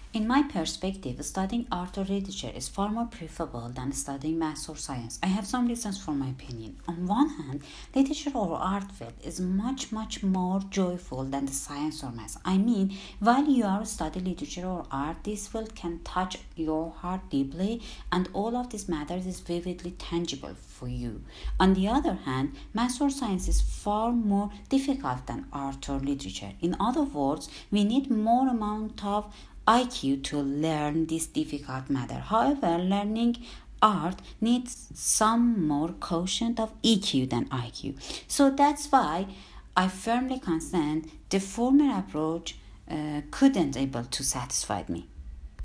In my perspective, studying art or literature is far more preferable than studying maths or science. I have some reasons for my opinion. On one hand, literature or art field is much more joyful than the science or maths. I mean, while you are studying literature or art, this field can touch your heart deeply, and all of this matters is vividly tangible for you. On the other hand, maths or science is far more difficult than art or literature. In other words, we need more amount of IQ to learn this difficult matter. However, learning art needs some more quotient of EQ than IQ. So that's why I firmly contend the former approach couldn't able to satisfy me.